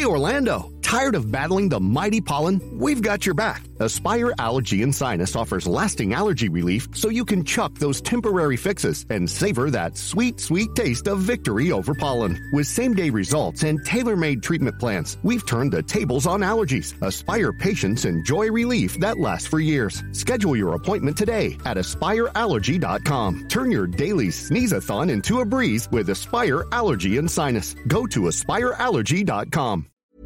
Hey, Orlando. Tired of battling the mighty pollen? We've got your back. Aspire Allergy and Sinus offers lasting allergy relief so you can chuck those temporary fixes and savor that sweet, sweet taste of victory over pollen. With same-day results and tailor-made treatment plans, we've turned the tables on allergies. Aspire patients enjoy relief that lasts for years. Schedule your appointment today at aspireallergy.com. Turn your daily sneeze-a-thon into a breeze with Aspire Allergy and Sinus. Go to aspireallergy.com.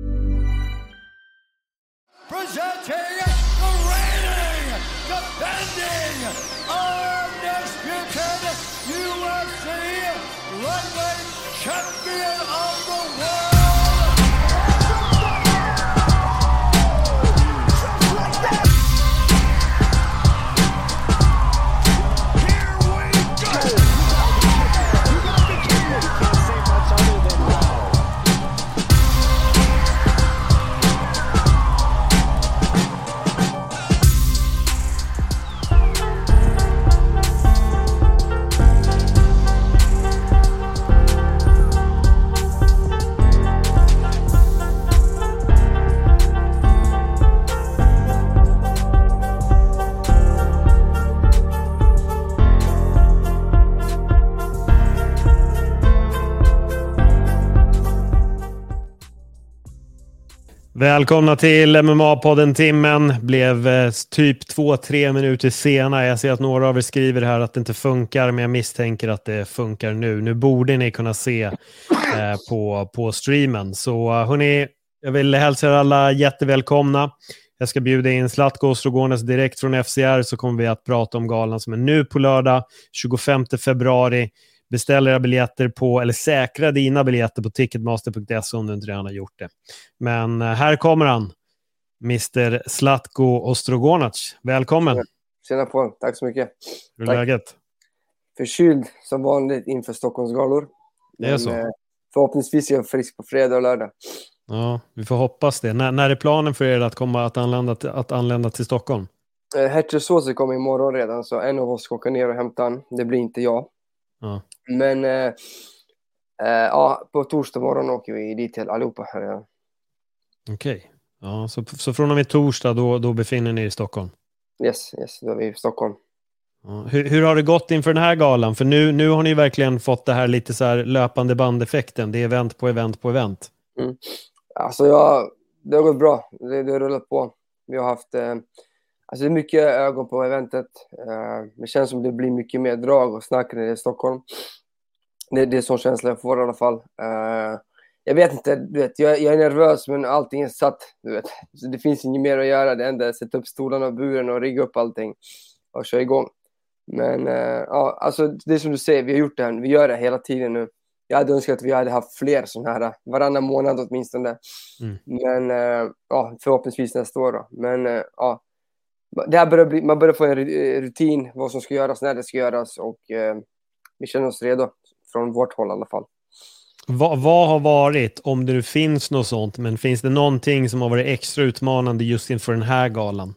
Presenting the reigning, defending, undisputed UFC lightweight champion of the world. Here we go. You gotta be kidding me. You can't say much other than wow. Välkomna till MMA-podden Timmen. Blev typ 2-3 minuter sena. Jag ser att några av er skriver här att det inte funkar, men jag misstänker att det funkar nu. Nu borde ni kunna se på streamen. Så hörni, jag vill hälsa er alla jättevälkomna. Jag ska bjuda in Zlatko Ostrogones direkt från FCR, så kommer vi att prata om galan som är nu på lördag 25 februari. Beställ era biljetter på, eller säkra dina biljetter på ticketmaster.se om du inte redan har gjort det. Men här kommer han, Mr. Zlatko Ostrogonac. Välkommen. Tjena på, tack så mycket. Hur är läget? Förkyld som vanligt inför Stockholmsgalor. Det är så. Förhoppningsvis är jag frisk på fredag och lördag. Ja, vi får hoppas det. När är planen för er att anlända till Stockholm? Hertesåse kommer imorgon redan, så en av oss ska åka ner och hämta han. Det blir inte jag. Ja. Men ja, på torsdag morgon åker vi dit till allihopa här. Ja. Okej. Ja, så från och med torsdag då befinner ni i Stockholm? Yes, då är vi i Stockholm. Ja. Hur har det gått inför den här galan? För nu har ni verkligen fått det här lite så här löpande bandeffekten. Det är event på event på event. Mm. Alltså det har gått bra. Det har rullat på. Vi har haft alltså det är mycket ögon på eventet. Det känns som det blir mycket mer drag och snack när det är i Stockholm. Det är sån känsla jag får i alla fall. Jag vet inte, du vet, jag är nervös, men allting är satt, du vet. Så det finns inget mer att göra. Det enda är att sätta upp stolarna och buren och rigga upp allting och köra igång. Men ja, alltså det är som du säger, vi har gjort det här. Vi gör det hela tiden nu. Jag hade önskat att vi hade haft fler sådana här varannan månad åtminstone. Men ja, förhoppningsvis nästa år då. Men ja, det här man börjar få en rutin vad som ska göras, när det ska göras, och vi känner oss redo från vårt håll i alla fall. Vad har varit, om det nu finns något sånt, men finns det någonting som har varit extra utmanande just inför den här galan?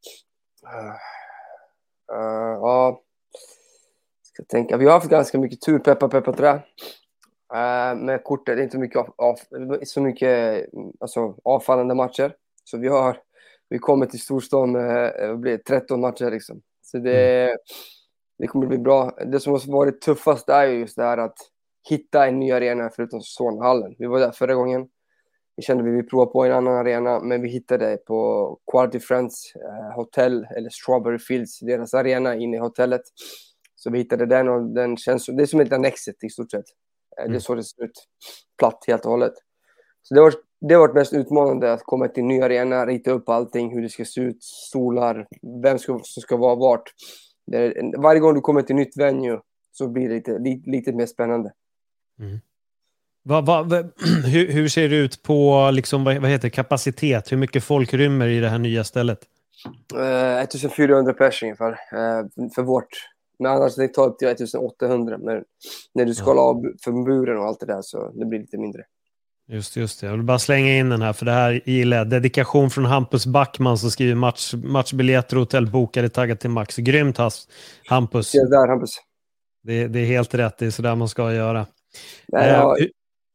Ja, ska tänka. Vi har haft ganska mycket tur, peppa trä. Med kortet, det är inte så mycket alltså, avfallande matcher. Så vi kommer till storstan med 13 matcher liksom. Så det kommer bli bra. Det som har varit tuffast är ju just det här att hitta en ny arena förutom Solnahallen. Vi var där förra gången. Vi kände att vi ville prova på en annan arena, men vi hittade på Quality Friends hotell, eller Strawberry Fields, deras arena inne i hotellet. Så vi hittade den, och den känns, det är som ett annexet i stort sett. Det är så det ser ut. Platt helt och hållet. Så det har varit mest utmanande att komma till en ny arena, rita upp allting, hur det ska se ut, stolar, vem som ska vara vart. Varje gång du kommer till nytt venue så blir det lite mer spännande. Mm. Hur ser det ut på liksom, vad heter kapacitet? Hur mycket folk rymmer i det här nya stället? 1400 personer ungefär för vårt. Men annars det tar upp till 1800. Men när du ska av för buren och allt det där, så det blir lite mindre. Just det. Jag vill bara slänga in den här, för det här gillar jag. Dedikation från Hampus Backman som skriver matchbiljetter och hotellbokare taggat till max. Grymt, Hampus. Det är där, Hampus. Det är helt rätt, det är sådär man ska göra. Nej,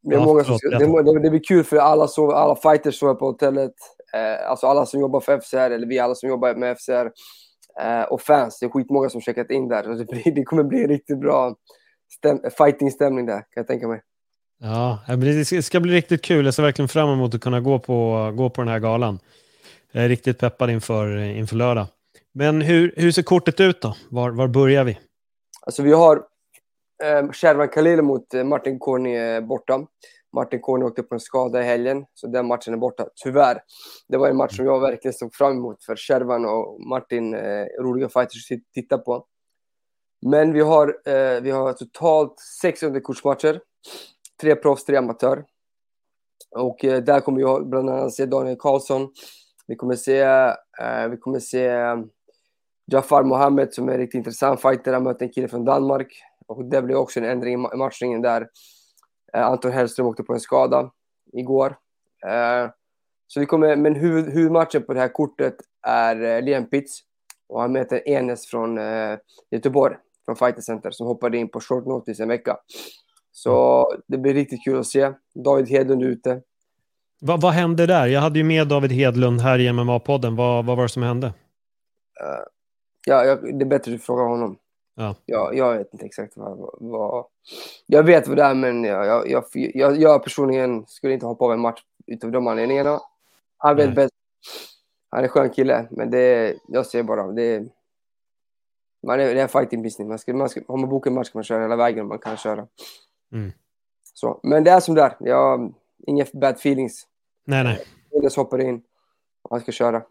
Det är många som det blir kul för alla fighters som är på hotellet. Alltså alla som jobbar för FCR, eller vi alla som jobbar med FCR. Och fans, det är skitmånga som checkat in där. Så det kommer bli en riktigt bra fighting-stämning där, kan jag tänka mig. Ja, det ska bli riktigt kul. Jag ser verkligen fram emot att kunna gå på den här galan. Jag är riktigt peppad inför lördag. Men hur ser kortet ut då? Var börjar vi? Alltså vi har Shervan Khalil mot Martin Corny borta. Martin Corny åkte på en skada i helgen, så den matchen är borta. Tyvärr. Det var en match som jag verkligen såg fram emot, för Shervan och Martin roliga fighters att titta på. Men vi har totalt 6 underkortsmatcher. 3 proffs, 3 amatör. Och där kommer vi bland annat se Daniel Karlsson. Vi kommer se Jafar Mohammed, som är en riktigt intressant fighter. Han möter en kille från Danmark. Och det blev också en ändring i matchningen där. Anton Hellström åkte på en skada igår. Så vi kommer, men huvudmatchen på det här kortet är Liam Pitts. Och han möter Enes från Göteborg, från Fighter Center, som hoppade in på short notice en vecka. Så det blir riktigt kul att se. David Hedlund ute. Vad hände där? Jag hade ju med David Hedlund här i MMA-podden. Vad var det som hände? Det är bättre att fråga honom. Ja. Jag vet inte exakt vad... Jag vet vad det är, men jag personligen skulle inte hoppa av en match utav de anledningarna. Han vet bäst. Han är en skön kille, men jag ser bara... Det är en fighting business. Om man bokar en match kan man köra hela vägen, man kan köra. Så, men det är som där. Jag har inga bad feelings. Nej. Jag hoppar in och han ska köra.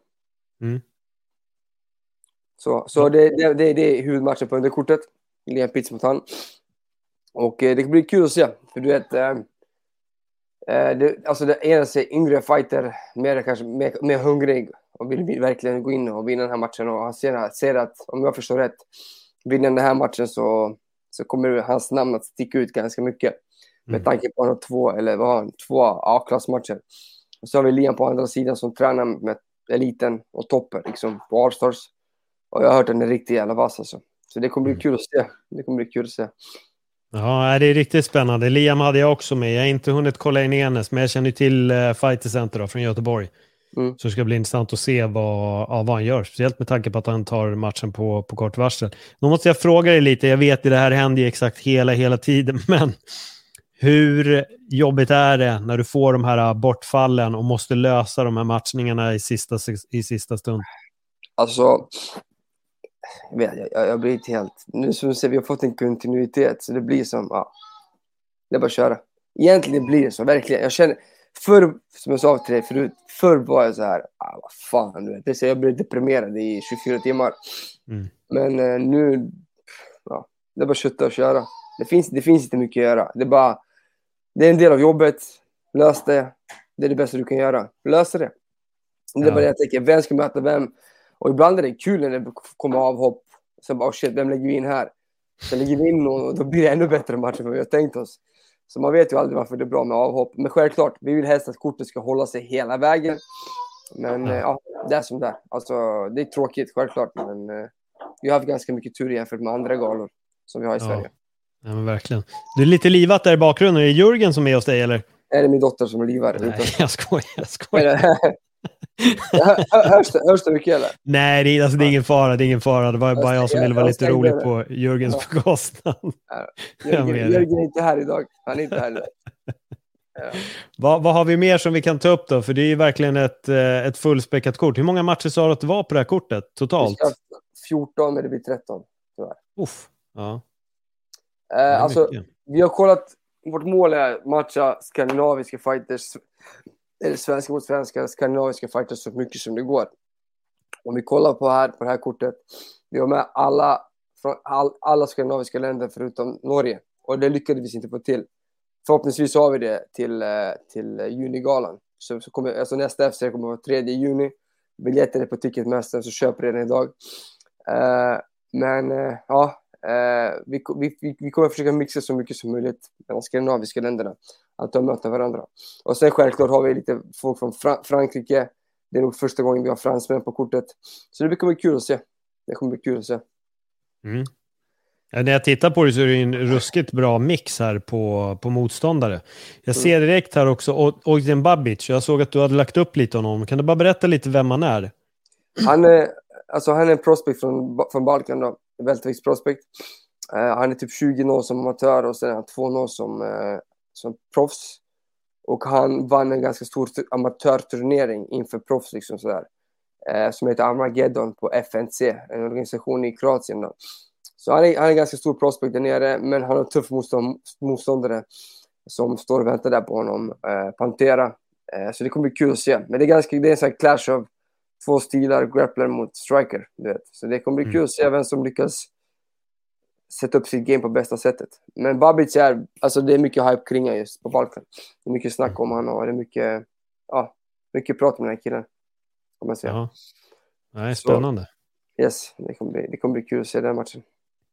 Så det är huvudmatchen på underkortet. Liam Pitts mot han. Och det blir kul att se. För du vet, det ena är yngre fighter, mer hungrig och vill verkligen gå in och vinna den här matchen. Och han ser att, om jag förstår rätt, vinner den här matchen så kommer hans namn att sticka ut ganska mycket. Med tanke på att han har 2 A-klassmatcher. Och så har vi Liam på andra sidan som tränar med eliten och toppen liksom, på All-Stars. Och jag har hört den är riktigt jävla vass alltså. Så det kommer bli kul att se. Ja, det är riktigt spännande. Liam hade jag också med. Jag har inte hunnit kolla in Enes, men jag känner till Fighter Center då, från Göteborg. Så det ska bli intressant att se vad han gör. Speciellt med tanke på att han tar matchen på kort varsel. Nu måste jag fråga dig lite. Jag vet att det här händer ju exakt hela tiden. Men hur jobbigt är det när du får de här bortfallen och måste lösa de här matchningarna i sista stund? Alltså... Jag blir inte helt... Nu som ser vi har fått en kontinuitet, så det blir som... det är bara att köra. Egentligen blir det så, verkligen. Jag känner... Förr, som jag sa till dig förut, förr var jag så här... vad fan, du vet. Det är så jag blir deprimerad i 24 timmar. Men nu... det är bara att kötta och köra. Det finns inte mycket att göra. Det är en del av jobbet. Lös det. Det är det bästa du kan göra. Lös det. Det är bara det jag tänker. Vem ska möta vem? Och ibland är det kul när det kommer avhopp. Så bara, shit, vem lägger vi in här? Så lägger vi in någon och då blir det ännu bättre matcher än vad vi har tänkt oss. Så man vet ju aldrig varför det är bra med avhopp. Men självklart, vi vill helst att kortet ska hålla sig hela vägen. Men det är som det är. Alltså, det är tråkigt, självklart. Men vi har haft ganska mycket tur jämfört med andra galor som vi har i Sverige. Ja, men verkligen. Du är lite livat där i bakgrunden. Är det Jürgen som är hos dig, eller? Är det min dotter som är livar? Nej, jag skojar. Hörs det mycket, eller? Nej, det är ingen fara. Det var bara jag som ville vara lite rolig på Jürgens bekostnad. Jürgen är inte här idag. Han är inte här idag. Vad har vi mer som vi kan ta upp då? För det är ju verkligen ett fullspäckat kort. Hur många matcher sa du att det var på det här kortet totalt? 14, men det blir 13. Ja. Alltså, vi har kollat. Vårt mål är att matcha skandinaviska fighters, eller svenska mot svenska, skandinaviska fighters så mycket som det går. Om vi kollar på det här kortet, vi har med alla skandinaviska länder förutom Norge. Och det lyckades vi inte få till. Förhoppningsvis har vi det till junigalan. Så kommer, alltså nästa FC kommer vara 3 juni. Biljetten är på Ticketmaster, så köp redan idag. Vi kommer försöka mixa så mycket som möjligt med de skandinaviska länderna. Att de möter varandra. Och sen självklart har vi lite folk från Frankrike. Det är nog första gången vi har fransmän på kortet. Så det kommer bli kul att se. När jag tittar på det så är det en ruskigt bra mix här på motståndare. Jag ser direkt här också Ogden Babic. Jag såg att du hade lagt upp lite om honom. Kan du bara berätta lite vem han är? Han är en prospect från Balkan då. Väldigt prospect. Han är typ 20 som amatör och sen är han 2 som proffs. Och han vann en ganska stor amatörturnering inför proffs liksom sådär. Som heter Armageddon på FNC, en organisation i Kroatien då. Så han är ganska stor prospect där nere, men han har en tuff motståndare som står och väntar där på honom, Pantera. Så det kommer bli kul att se. Men det är en sån här clash av 2 stilar, grappler mot striker, du vet. Så det kommer bli kul att se vem som lyckas sätta upp sitt game på bästa sättet. Men Babic det är mycket hype kring han just på Balkan. Det är mycket snack om han och det är mycket prat med den här killen. Kan man säga. Ja. Nej, spännande. Så, yes, det kommer bli kul att se den matchen.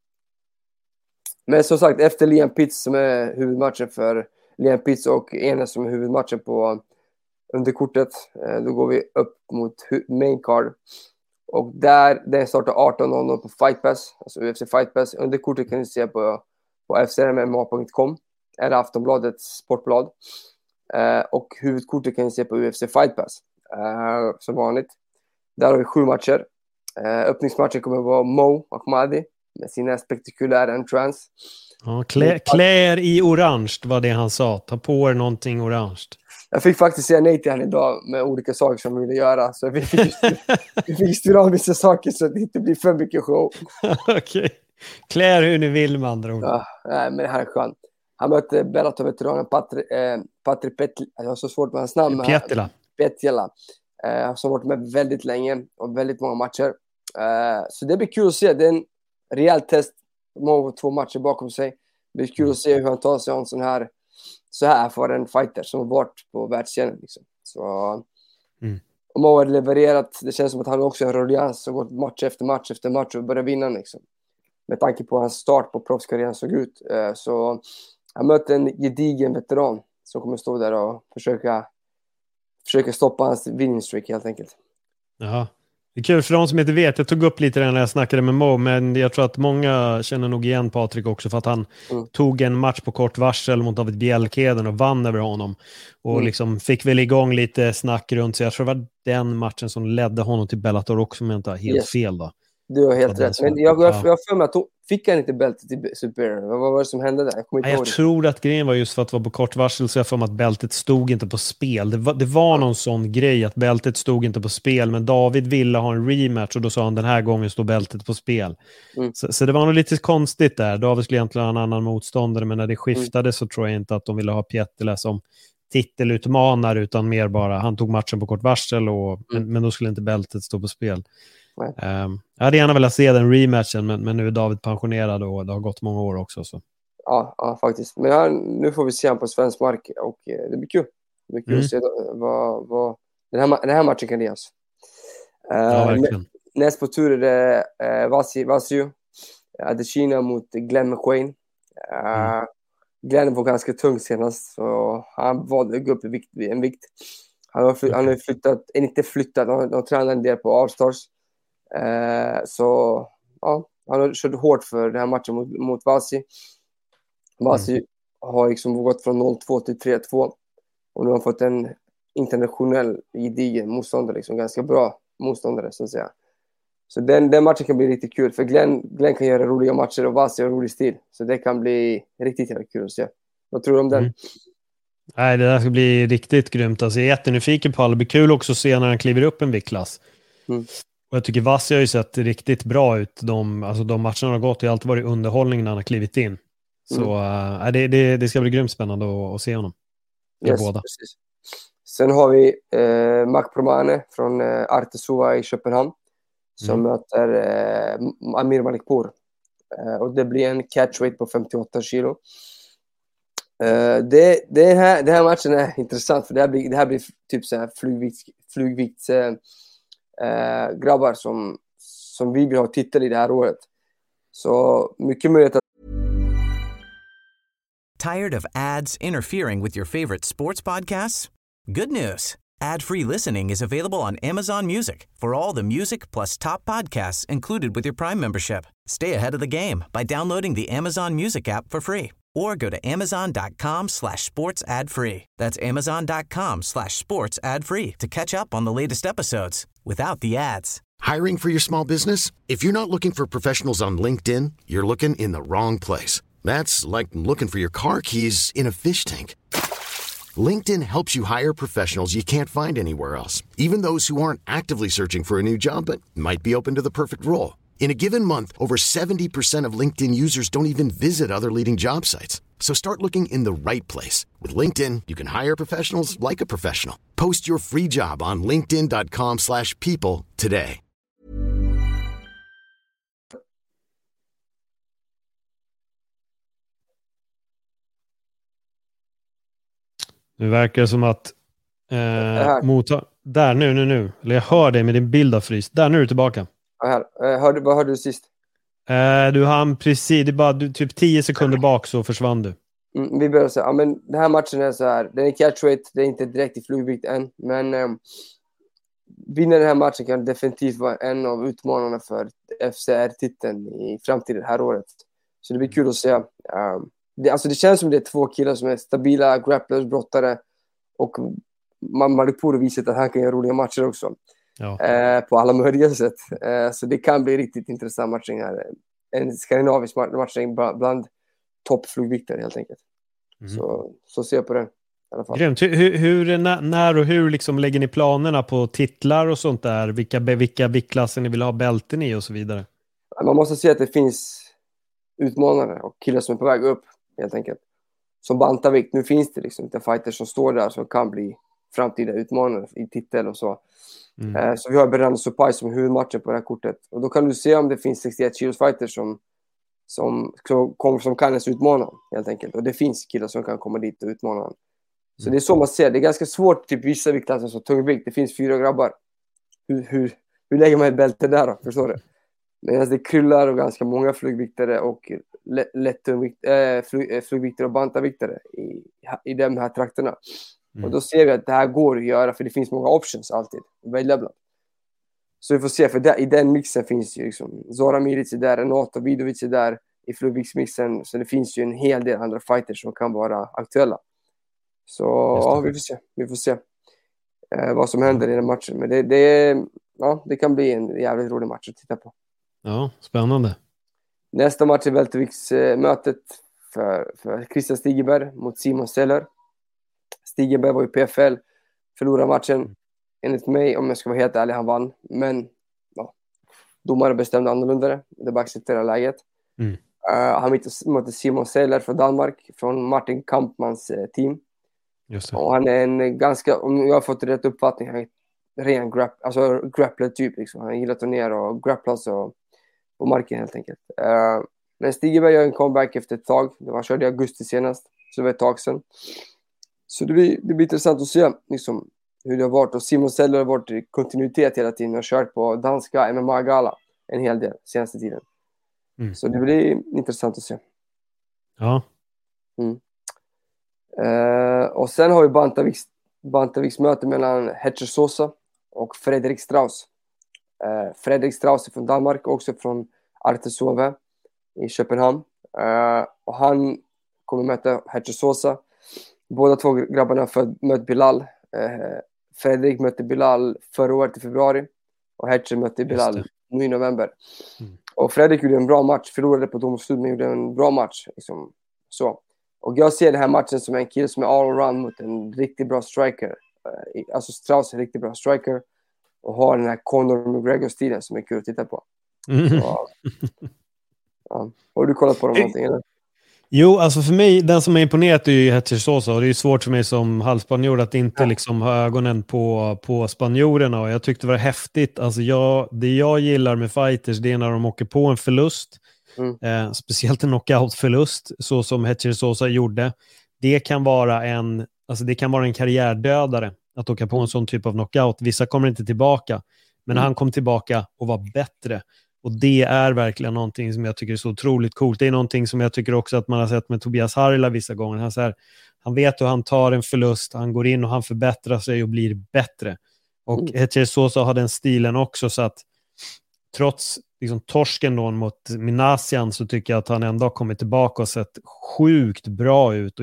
Men som sagt, efter Liam Pitts som är huvudmatchen för Liam Pitts och Enes som är huvudmatchen på underkortet, då går vi upp mot main card. Och den startar 18:00 på Fight Pass, alltså UFC Fight Pass. Underkortet kan ni se på fcmma.com eller Aftonbladets sportblad. Och huvudkortet kan ni se på UFC Fight Pass, som vanligt. Där har vi 7 matcher. Öppningsmatchen kommer att vara Mo Ahmadi med sina spektakulära entrance. Ja, klä er i orange var det han sa. Ta på er någonting orange. Jag fick faktiskt säga nej till han idag med olika saker som vi ville göra. Så vi fick styra av vissa saker så att det inte blir för mycket show. Okej. Klä er hur ni vill med andra ord. Ja, men det här är skönt. Han mötte Bellator-veteranen Patrik Petila. Jag har så svårt med hans namn. Petila. Som varit med väldigt länge och väldigt många matcher. Så det blir kul att se. Det är en rejäl test. Många 2 matcher bakom sig. Det blir kul att se hur han tar sig en så här för en fighter som har varit på världsscenen. Liksom. Så om han har levererat, det känns som att han också är en ruljans som gått match efter match och börjar vinna. Liksom. Med tanke på hans start på proffskarriären såg ut. Så han mötte en gedigen veteran som kommer stå där och försöka stoppa hans winning streak helt enkelt. Jaha. Det är kul för de som inte vet. Jag tog upp lite när jag snackade med Mo, men jag tror att många känner nog igen Patrik också för att han tog en match på kort varsel mot David Bjelkeden och vann över honom. Och liksom fick väl igång lite snack runt sig. Jag tror det var den matchen som ledde honom till Bellator också, om jag inte har helt fel då. Du har helt rätt. Men jag för mig att fick han inte bältet till Superior? Vad var det som hände där? Jag tror att grejen var just för att det var på kort varsel, så jag för mig att bältet stod inte på spel. Det var någon sån grej att bältet stod inte på spel, men David ville ha en rematch och då sa han den här gången står bältet på spel. Så det var nog lite konstigt där. David skulle egentligen ha en annan motståndare, men när det skiftade så tror jag inte att de ville ha Pietila som titelutmanare, utan mer bara han tog matchen på kort varsel men då skulle inte bältet stå på spel. Jag hade gärna velat se den rematchen, men nu är David pensionerad och det har gått många år också. Så. Ja, faktiskt. Men nu får vi se han på svensk mark och det blir kul. Det blir kul att se vad den här matchen kan ge oss. Ja, verkligen. Näst på tur är det Vassiu Adesina mot Glenn McQuain. Glenn var ganska tung senast, så han valde att gå upp i en vikt. Han har flyttat, han har tränat en del på All-Stars. Så ja, han har kört hårt för den här matchen mot Vasi. Vasi har liksom gått från 0-2 till 3-2 och nu har han fått en internationell gedigen motståndare, liksom ganska bra motståndare så att säga. Så den matchen kan bli riktigt kul, för Glenn kan göra roliga matcher och Vasi har rolig stil, så det kan bli riktigt kul att se. Vad tror du om den? Nej, det där ska bli riktigt grymt. Alltså, jag är jättenyfiken på det. Det blir kul också att se när han kliver upp en viktklass. Och jag tycker Vassi har ju sett riktigt bra ut. De matcherna har gått, det har alltid varit underhållning när han har klivit in. Så det ska bli grymt spännande att se honom. Yes, båda. Precis. Sen har vi Mac Promane från Artesua i Köpenhamn som möter Amir Malikpour. Och det blir en catchweight på 58 kilo. Den här matchen är intressant, för det här blir typ så här flugvikt grabbar som vi vill ha titel i det här året. Så mycket möjligt att... Tired of ads interfering with your favorite sports podcasts? Good news. Ad-free listening is available on Amazon Music for all the music plus top podcasts included with your Prime membership. Stay ahead of the game by downloading the Amazon Music app for free or go to amazon.com/sports ad free. That's amazon.com/sports ad free to catch up on the latest episodes without the ads. Hiring for your small business? If you're not looking for professionals on LinkedIn, you're looking in the wrong place. That's like looking for your car keys in a fish tank. LinkedIn helps you hire professionals you can't find anywhere else, even those who aren't actively searching for a new job but might be open to the perfect role. In a given month, over 70% of LinkedIn users don't even visit other leading job sites. So start looking in the right place. With LinkedIn, you can hire professionals like a professional. Post your free job on linkedin.com/people today. Nu verkar det som att där, nu. Eller jag hör dig med din bild av frys. Där, nu är du tillbaka. Här. Vad hörde du sist? Du hann precis, det är bara typ 10 sekunder bak så försvann du. Vi börjar säga, men den här matchen är så här. Den är catchweight, det är inte direkt i flugvikt än. Men vinner den här matchen kan definitivt vara en av utmanarna för FCR-titeln i framtiden här året. Så det blir kul att se. Det känns som det är två killar som är stabila grapplers, brottare. Och Malipour visat att han kan göra roliga matcher också. Ja. På alla möjliga sätt. Så det kan bli riktigt intressant matchning här. En skandinavisk matchning bland toppflugviktare helt enkelt. Så ser jag på det i alla fall. Grymt. När och hur liksom lägger ni planerna på titlar och sånt där? Vilka viktklasser ni vill ha bälten i och så vidare? Man måste se att det finns utmanare och killar som är på väg upp helt enkelt. Som bantarvikt. Nu finns det liksom inte fighters som står där som kan bli framtida utmanare i titel och så. Så vi har Berrando Supai som huvudmatchen på det här kortet. Och då kan du se om det finns 61 kilos fighters som kan ens utmana helt enkelt. Och det finns killar som kan komma dit och utmana. Så det är så man ser. Det är ganska svårt typ vissa viktklasser som tungvikt. Det finns 4 grabbar. Hur lägger man ett bälte där då? Förstår du? Medan det kryllar och ganska många flugviktare och flugviktare och bantarviktare i de här trakterna. Och då ser vi att det här går att göra för det finns många options alltid att välja bland. Så vi får se, för i den mixen finns ju liksom Zora Milic är där, Renato Vidovic är där i flugviktsmixen, så det finns ju en hel del andra fighters som kan vara aktuella. Så ja, vi får se vad som händer i den matchen. Men det kan bli en jävligt rolig match att titta på. Ja, spännande. Nästa match är välterviktsmötet för Christian Stigeberg mot Simon Seller. Stigeberg var i PFL, förlorade matchen. Enligt mig, om jag ska vara helt ärlig, han vann. Men domare bestämde annorlunda. Det bara acceptera läget. Han mötte Simon Seller från Danmark, från Martin Kampmans team. Just det. Och han är en ganska, om jag har fått rätt uppfattning, han är ren grappler typ. Liksom. Han gillar att turnera och grapplas och på marken helt enkelt. Men Stigeberg gör en comeback efter ett tag. Han körde i augusti senast, så det var ett tag sedan. Så det blir intressant att se liksom, hur det har varit. Och Simon Seller har varit i kontinuitet hela tiden och kört på danska MMA-gala en hel del senaste tiden. Så det blir intressant att se. Ja. Och sen har vi bantarviktsmöte mellan Hetcher Sosa och Fredrik Strauss. Fredrik Strauss är från Danmark, också från Artesove i Köpenhamn. Och han kommer möta Hetcher Sosa. Båda två grabbarna mötte Bilal. Fredrik mötte Bilal förra året i februari. Och Hetcher mötte Bilal nu i november. Och Fredrik gjorde en bra match. Förlorade på domslut, men gjorde en bra match. Liksom. Så. Och jag ser den här matchen som en kille som är all-around mot en riktigt bra striker. Alltså Strauss är en riktigt bra striker. Och har den här Conor McGregor-stilen som är kul att titta på. Så, ja. Har du kollat på dem någonting eller? Jo, alltså för mig, den som är imponerat är ju Hetcher Sosa, och det är svårt för mig som halvspanjor att inte liksom ha ögonen på spanjorerna, och jag tyckte det var häftigt. Alltså det jag gillar med fighters, det är när de åker på en förlust, speciellt en knockout-förlust, så som Hetcher Sosa gjorde. Det kan vara en karriärdödare att åka på en sån typ av knockout. Vissa kommer inte tillbaka, men han kom tillbaka och var bättre. Och det är verkligen någonting som jag tycker är så otroligt coolt. Det är någonting som jag tycker också att man har sett med Tobias Harila vissa gånger. Han vet hur han tar en förlust, han går in och han förbättrar sig och blir bättre. Och Hetcher Sosa har den stilen också, så att trots liksom torsken då mot Minasian så tycker jag att han ändå har kommit tillbaka och sett sjukt bra ut. Och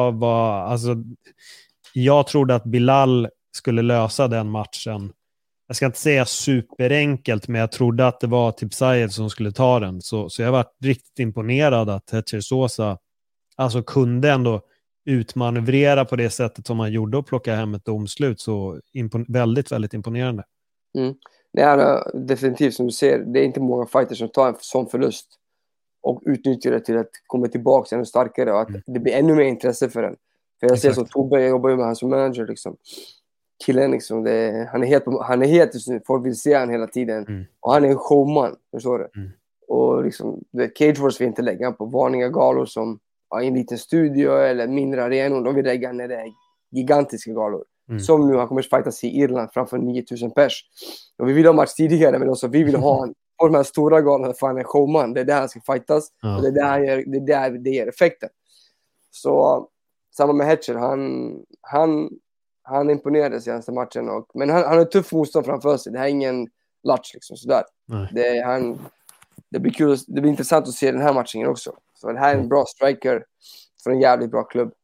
jag trodde att Bilal skulle lösa den matchen. Jag ska inte säga superenkelt, men jag trodde att det var Tipsaev som skulle ta den. Så jag var riktigt imponerad att Hetcher Sosa alltså kunde ändå utmanövrera på det sättet som han gjorde och plocka hem ett domslut. Så väldigt, väldigt imponerande. Det är definitivt som du ser, det är inte många fighters som tar en sån förlust och utnyttjar det till att komma tillbaka ännu starkare och att det blir ännu mer intresse för den. För jag ser som Tobbe, jag jobbar ju med han som manager liksom. Killen liksom, han är helt just nu, folk vill se han hela tiden och han är en showman, förstår du? Och liksom, Cage Wars vill inte lägga på vanliga galor som i en liten studio eller mindre arenor, de vill lägga när det är gigantiska galor. Som nu, han kommer att fightas i Irland framför 9000 pers. Och vi vill ha match tidigare, men också vi vill ha han på de här stora galorna för han är showman. Det är där han ska fightas. Och det är där det ger effekten. Så samma med Hetcher, han imponerade senaste matchen. Men han har ett tuff motstånd framför sig. Det här är ingen latch liksom sådär. Det blir kul, det blir intressant att se den här matchen också. Så det här är en bra striker för en jävligt bra klubb.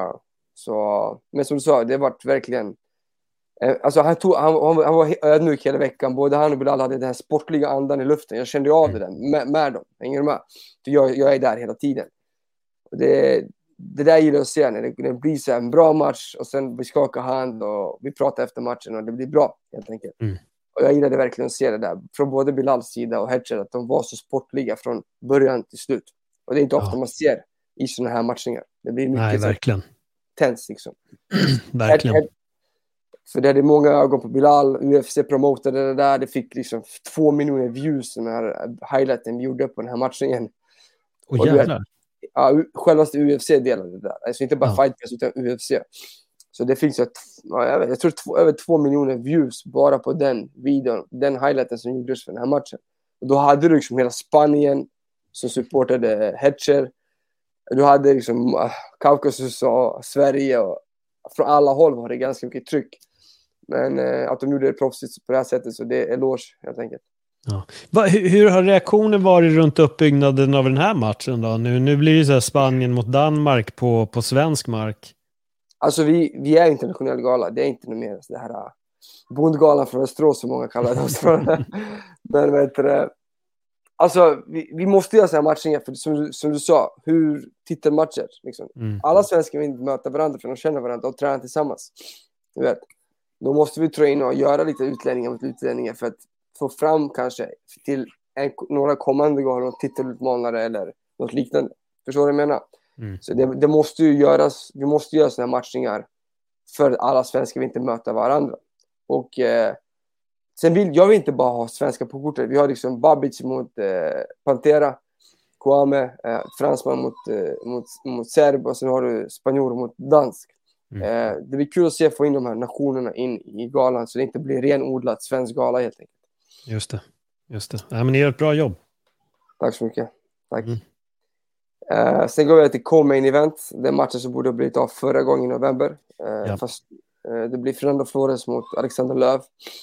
Men som du sa, det var verkligen alltså han var ödmjuk hela veckan. Både han och Bilal hade den här sportliga andan i luften. Jag kände av det där med dem. Hänger med? Jag är där hela tiden. Och det där gillar jag att se när det blir så en bra match och sen vi skakar hand och vi pratar efter matchen och det blir bra helt enkelt. Och jag gillade verkligen att se det där från både Bilals sida och Hetcher, att de var så sportliga från början till slut. Och det är inte ofta man ser i såna här matchningar. Det blir mycket verkligen tens liksom. Verkligen. För det är många ögon på Bilal. UFC promotade det där. Det fick liksom 2 miljoner views den här highlighten vi gjorde på den här matchningen. Och jävlar. Självaste UFC delade det där. Alltså inte bara Fight Pass utan UFC. Så det finns jag tror över 2 miljoner views bara på den videon. Den highlighten som gjordes för den här matchen. Och då hade du liksom hela Spanien som supportade Hetcher. Du hade liksom Kaukasus och Sverige och från alla håll var det ganska mycket tryck. Men att de gjorde det proffsigt på det här sättet, så det är eloge helt enkelt. Hur har reaktionen varit runt uppbyggnaden av den här matchen då? Nu blir det så här Spanien mot Danmark på svensk mark. Alltså vi är internationell gala. Det är inte något mer det här bondgalan från Västerås som många kallar det. Men vet du, alltså vi måste göra så här matcher för som du sa, hur titelmatcher liksom. Alla svenskar vill inte möta varandra för de känner varandra och tränar tillsammans. Du vet. Då måste vi träna och göra lite utlänningar mot utlänningar för att få fram kanske till några kommande galor, titelutmanare eller något liknande. Förstår du vad jag menar? Så det måste ju göras, vi måste göra såna här matchningar för att alla svenskar vill inte möta varandra. Och sen jag vill inte bara ha svenska på kortet. Vi har liksom Babic mot Pantera, Kwame, fransman mot serb och sen har du spanjor mot dansk. Det blir kul att få in de här nationerna in i galan så det inte blir renodlat svensk gala helt enkelt. Just det. Ja, men ni gör ett bra jobb. Tack så mycket. Tack. Sen går vi till Co-Main Event. Den matchen som borde ha blivit av förra gången i november. Fast det blir Fernando Flores mot Alexander Löv.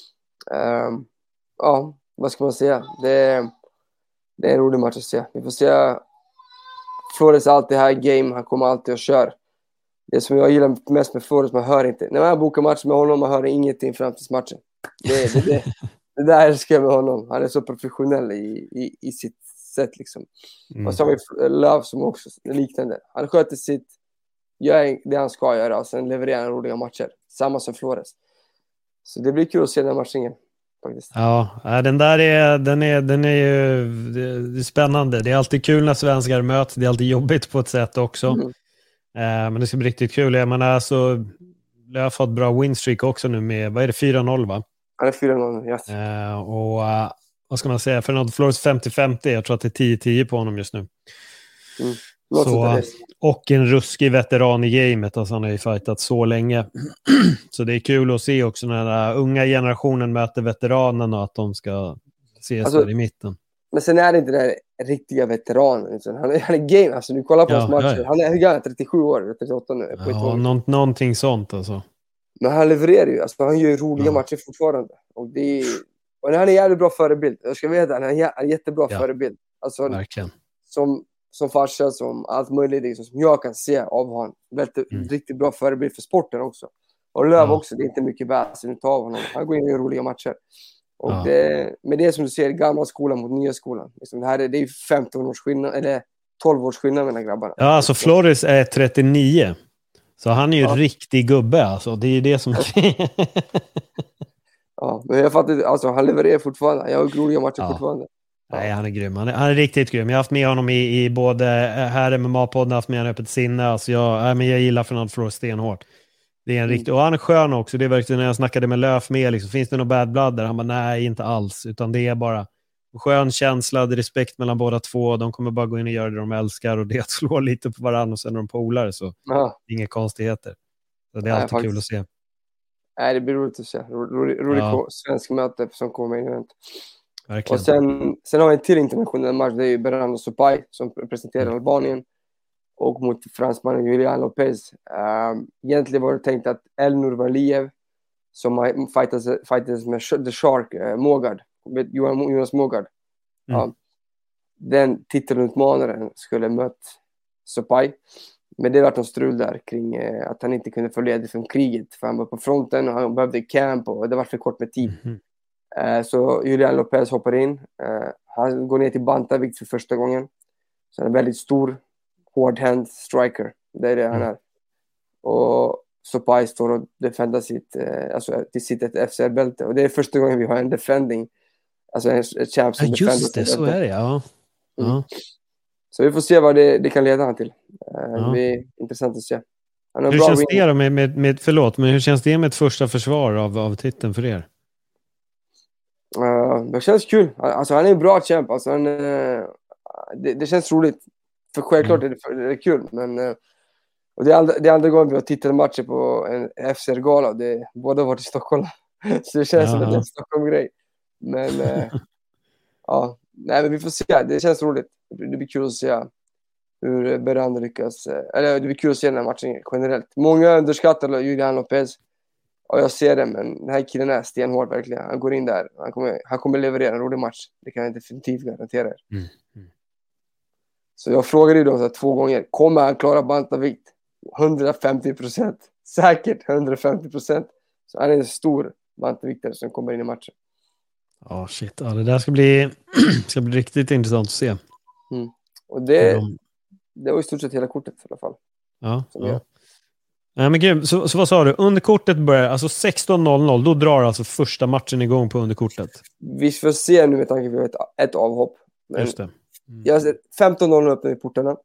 Vad ska man säga? Det är en rolig match att se. Vi får se. Flores är alltid här i game. Han kommer alltid och kör. Det som jag gillar mest med Flores, man hör inte. När man bokar match med honom, man hör ingenting fram till matchen. Det där älskar jag med honom. Han är så professionell i sitt sätt liksom. Och så har vi Löv som också är liknande. Han sköter sitt, gör det han ska göra och sen levererar han roliga matcher. Samma som Flores. Så det blir kul att se den matchen faktiskt. Ja, den där är ju det är spännande. Det är alltid kul när svenskar möts. Det är alltid jobbigt på ett sätt också. Men det ska bli riktigt kul. Jag menar, alltså, jag har fått bra winstreak också nu med, vad är det, 4-0 va? Ja, det är 4-0, yes. Och vad ska man säga, Fernando Flores 50-50, jag tror att det är 10-10 på honom just nu. Så, och en ruskig veteran i gamet, alltså han har ju fightat så länge. Så det är kul att se också när den unga generationen möter veteranen och att de ska ses där i mitten. Men sen är det inte den här riktiga veteranen. Han är game. Alltså, nu kollar på hans matcher. Ja. Han är hur gammal? 37 år, 38 nu. Ja, någonting sånt alltså. Men han levererar ju. Alltså, han gör ju roliga matcher fortfarande. Och han är en jävligt bra förebild. Jag ska veta, han är en jättebra förebild. Alltså, verkligen. Som farsa, som allt möjligt liksom, som jag kan se av honom. Riktigt bra förebild för sporten också. Och Löv också, det är inte mycket väsen utav honom. Han går in i roliga matcher. Och med det som du ser, gamla skolan mot nya skolan. Liksom, det är ju 15 års skillnad, eller 12 års skillnad mellan grabbarna. Ja, alltså Flores är 39. Så han är ju riktig gubbe alltså. Det är ju det som... Ja, men jag fattar, alltså han levererar fortfarande. Jag har roliga matcher fortfarande. Nej, han är grym. Han är riktigt grym. Jag har haft med honom i både här MMA-podden, haft med honom öppet sinne. Alltså jag gillar Fernando Flores stenhårt. Det är en riktig, och han är skön också. Det är verkligen när jag snackade med Löf med, liksom, finns det någon bad blood där? Han bara, nej, inte alls. Utan det är bara skön känsla, respekt mellan båda två. De kommer bara gå in och göra det de älskar. Och det att slå lite på varandra och sen är de polare. Så inga konstigheter. Så det är alltid kul att se. Nej, det blir roligt att se. Roligt svensk möte som kommer in i event. Verkligen. Och sen har vi en till internationell match. Det är ju Bernardo Sopaj som presenterar Albanien. Och mot fransmannen Julian Lopez. Egentligen var det tänkt att Elnur Valiev som fightades med The Shark, Mogard, Jonas Mogard. Den titelutmanaren skulle mött Sopaj. Men det var någon strul där kring att han inte kunde få ledigt från kriget. För han var på fronten och han behövde camp och det var för kort med tid. Så Julian Lopez hoppar in. Han går ner till bantavikt för första gången. Så han är väldigt stor, hårdhänt striker. Det är det han är. Och Sopaj står och defendar sitt FCR-bälte. Och det är första gången vi har en defending. Alltså en champ som defender. Just det, så är det, ja. Så vi får se vad det kan leda han till. Det blir intressant att se. Hur känns det då med förlåt, men hur känns det med ett första försvar av titeln för er? Det känns kul. Alltså han är en bra champ. Alltså, det känns roligt. För självklart är det kul. Men, och det är andra gången vi har titelmatcher på en FCR-gala. Båda har varit i Stockholm. Så det känns som en Stockholm-grej. Men nej, men vi får se. Det känns roligt. Det blir kul att se hur Berando lyckas. Eller det blir kul att se den här matchen generellt. Många underskattar Julian Lopez. Och jag ser det, men den här killen är stenhård verkligen. Han går in där. Han kommer leverera en rolig match. Det kan jag definitivt garantera er. Så jag frågade ju då 2 gånger. Kommer han klara bantavikt? 150%. Säkert 150%. Så han är en stor bantaviktare som kommer in i matchen. Shit. Ja, det där ska bli riktigt intressant att se. Och det var i stort sett hela kortet i alla fall. Nej, men gud, så vad sa du? Underkortet börjar, alltså 16:00, då drar alltså första matchen igång på underkortet. Vi får se nu med tanke på att vi har ett avhopp. Men just det. 15:00 öppnar vi portarna.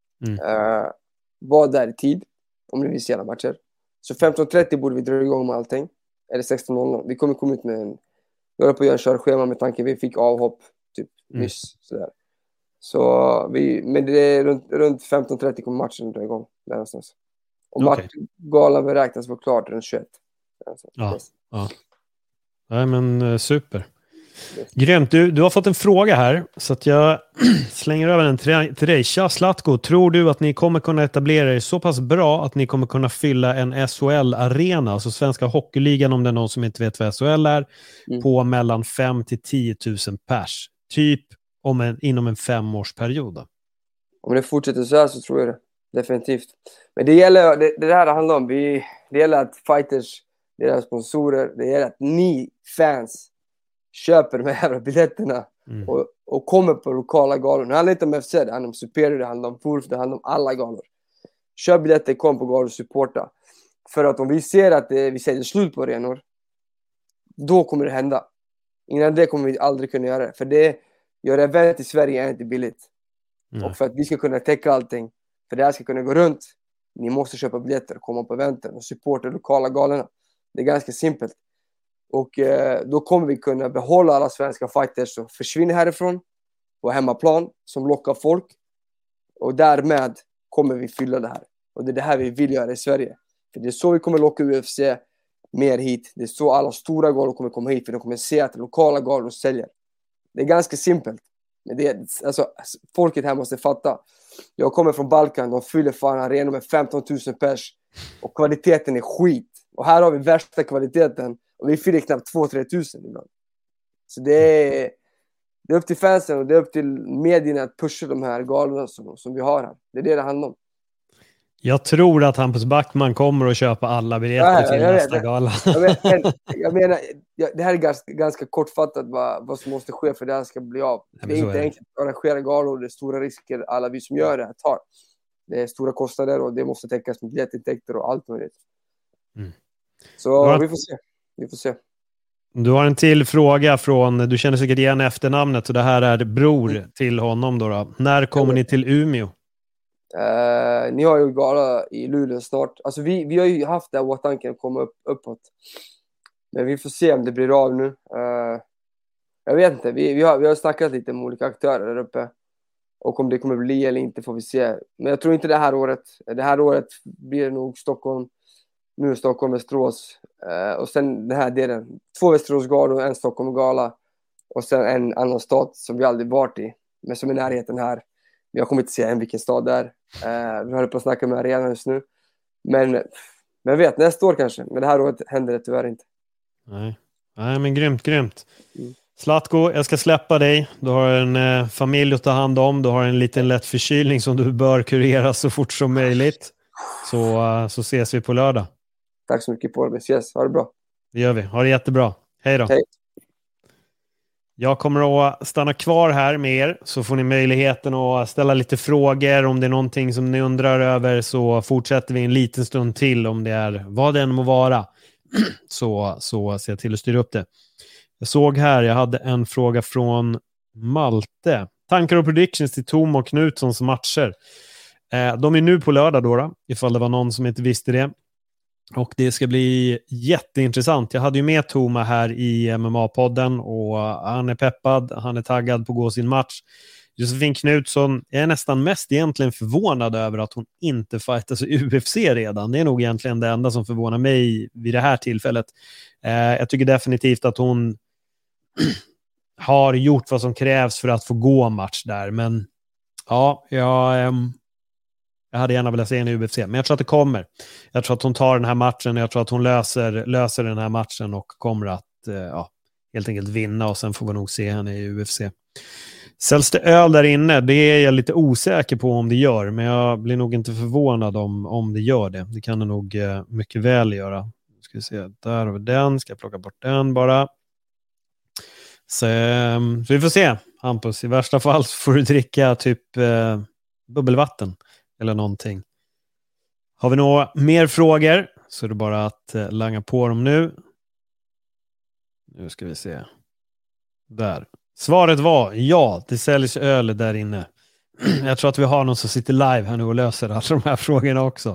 Var där i tid, om ni vill se alla matcher. Så 15:30 borde vi dra igång med allting. Eller 16:00. Vi kommer komma ut med vi håller på att göra en körschema med tanke vi fick avhopp typ nyss. Sådär. Så men det är runt 15:30 kommer matchen dra igång. Där någonstans. Och galan beräknas vara klart runt 21. Nej, men super. Grymt. Du har fått en fråga här, så att jag slänger över den till dig. Tja Zlatko, tror du att ni kommer kunna etablera er så pass bra att ni kommer kunna fylla en SHL-arena, alltså Svenska Hockeyligan, om det är någon som inte vet vad SHL är, på mellan 5 till 10 000 pers? Typ inom en 5-årsperiod. Om det fortsätter så här så tror jag det. Definitivt. Men det gäller, det här handlar om, det gäller att fighters, deras sponsorer, det gäller att ni fans köper de här jävla biljetterna och kommer på lokala galor. Det handlar inte om FC, det handlar om Superior, det handlar om Pulf, det handlar om alla galor. Köp biljetter, kom på galor och supporta. För att om vi ser att vi säger slut på arenor, då kommer det hända. Innan det kommer vi aldrig kunna göra det. För det gör event i Sverige är inte billigt. Och för att vi ska kunna täcka allting, för det här ska kunna gå runt, ni måste köpa biljetter, komma på eventen och supporta lokala galorna. Det är ganska simpelt. Och då kommer vi kunna behålla alla svenska fighters som försvinner härifrån på hemmaplan, som lockar folk. Och därmed kommer vi fylla det här. Och det är det här vi vill göra i Sverige. För det är så vi kommer locka UFC mer hit. Det är så alla stora galor kommer komma hit, för de kommer se att lokala galor säljer. Det är ganska simpelt. Men alltså, folket här måste fatta. Jag kommer från Balkan, de fyller fan arenor med 15 000 pers. Och kvaliteten är skit. Och här har vi värsta kvaliteten. Och vi fyller knappt 2-3 tusen ibland. Så det är upp till fansen och det är upp till medierna att pusha de här galorna som vi har här. Det är det handlar om. Jag tror att Hampus Backman kommer att köpa alla biljetter till nästa gala. Jag menar, det här är ganska kortfattat vad som måste ske för det här ska bli av. Det är inte enkelt att arrangera galor. Det är stora risker alla vi som gör det här tar. Det är stora kostnader och det måste täckas med biljettintäkter och allt möjligt. Så vi får se. Du har en till fråga du känner säkert igen efternamnet och det här är bror till honom då. När kommer ni till Umeå? Ni har ju gala i Luleå snart. Alltså vi har ju haft det här tanken att komma uppåt. Men vi får se om det blir av nu. Jag vet inte. Vi har snackat lite med olika aktörer där uppe. Och om det kommer bli eller inte får vi se. Men jag tror inte det här året. Det här året blir det nog Stockholm. Nu Stockholm, Västerås. Och sen den här delen. 2 Västerås-galor, en Stockholm-gala. Och sen en annan stad som vi aldrig varit i. Men som är närheten här. Jag kommer inte säga vilken stad det är. Vi håller på att snacka med arenan just nu. Men vet, nästa år kanske. Men det här året händer det tyvärr inte. Nej, men grymt. Zlatko, jag ska släppa dig. Du har en familj att ta hand om. Du har en liten lätt förkylning som du bör kurera så fort som möjligt. Så ses vi på lördag. Tack så mycket på det. Vi ses. Ha det bra. Det gör vi. Ha det jättebra. Hej då. Hej. Jag kommer att stanna kvar här med er så får ni möjligheten att ställa lite frågor. Om det är någonting som ni undrar över så fortsätter vi en liten stund till om det är vad det än må vara. Så ser jag till att styra upp det. Jag såg här, jag hade en fråga från Malte. Tankar och predictions till Tom och Knutssons matcher. De är nu på lördag då, ifall det var någon som inte visste det. Och det ska bli jätteintressant. Jag hade ju med Toma här i MMA-podden och han är peppad, han är taggad på att gå sin match. Josefin Knutsson, jag är nästan mest egentligen förvånad över att hon inte fightas i UFC redan. Det är nog egentligen det enda som förvånar mig vid det här tillfället. Jag tycker definitivt att hon har gjort vad som krävs för att få gå match där. Men ja, jag hade gärna velat se henne i UFC. Men jag tror att det kommer. Jag tror att hon tar den här matchen och jag tror att hon löser den här matchen och kommer att helt enkelt vinna och sen får vi nog se henne i UFC. Säljs det öl där inne? Det är jag lite osäker på om det gör, men jag blir nog inte förvånad om det gör det. Det kan det nog mycket väl göra. Ska vi se, där har vi den. Ska jag plocka bort den bara. Så vi får se, Hampus. I värsta fall får du dricka typ bubbelvatten eller någonting. Har vi några mer frågor så är det bara att langa på dem nu. Nu ska vi se. Där. Svaret var ja, det säljs öl där inne. Jag tror att vi har någon som sitter live här nu och löser alla de här frågorna också.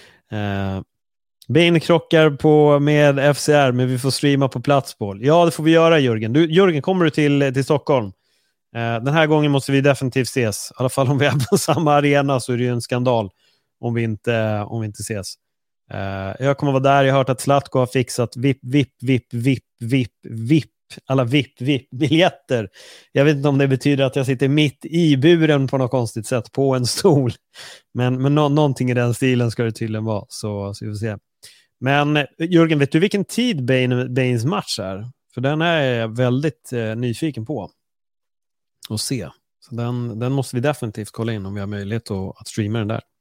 Bane krockar med FCR, men vi får streama på Platsboll. Ja, det får vi göra, Jörgen. Jörgen, kommer du till Stockholm? Den här gången måste vi definitivt ses. I alla fall om vi är på samma arena så är det ju en skandal om vi inte ses. Jag kommer vara där. Jag har hört att Zlatko har fixat VIP alla VIP-biljetter. Jag vet inte om det betyder att jag sitter mitt i buren på något konstigt sätt på en stol. Men någonting i den stilen ska det tydligen vara. Så vi får se. Men Jörgen, vet du vilken tid Banes match är? För den är jag väldigt nyfiken på att se. Så den måste vi definitivt kolla in om vi har möjlighet att streama den där.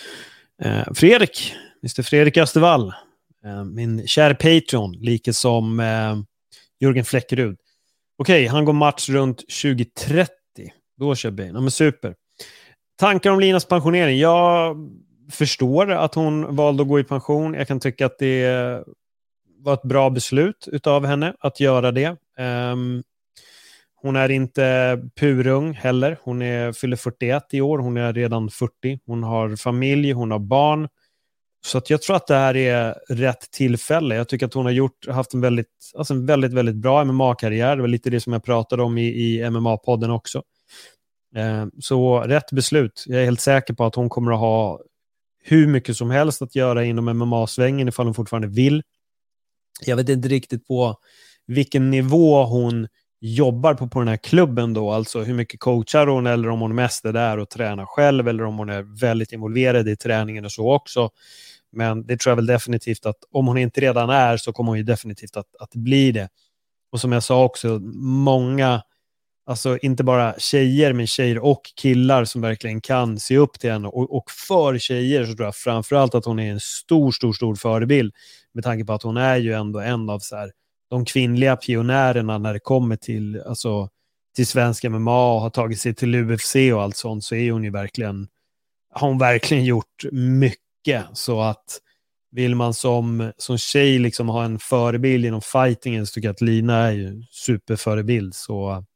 Mr. Fredrik Östervall, min kära Patreon, lika som Jörgen Fläckerud. Okej, han går match runt 2030. Då kör Bane. Ja, men super. Tankar om Linas pensionering? Jag förstår att hon valde att gå i pension. Jag kan tycka att det var ett bra beslut utav henne att göra det. Hon är inte purung heller. Hon fyller 41 i år. Hon är redan 40. Hon har familj, hon har barn. Så att jag tror att det här är rätt tillfälle. Jag tycker att hon har haft en väldigt, väldigt bra MMA-karriär. Det var lite det som jag pratade om i MMA-podden också. Så rätt beslut. Jag är helt säker på att hon kommer att ha hur mycket som helst att göra inom MMA-svängen ifall hon fortfarande vill. Jag vet inte riktigt på vilken nivå hon jobbar på den här klubben då, alltså hur mycket coachar hon eller om hon mest är där och tränar själv eller om hon är väldigt involverad i träningen och så också. Men det tror jag väl definitivt att om hon inte redan är så kommer hon ju definitivt att bli det. Och som jag sa också, många, alltså inte bara tjejer men tjejer och killar som verkligen kan se upp till henne och för tjejer så tror jag framförallt att hon är en stor förebild med tanke på att hon är ju ändå en av så här, de kvinnliga pionjärerna när det kommer till, alltså, till svensk MMA och har tagit sig till UFC och allt sånt, så är hon ju verkligen, har hon verkligen gjort mycket. Så att vill man som tjej liksom ha en förebild inom fightingen så tycker jag att Lina är ju superförebild. Så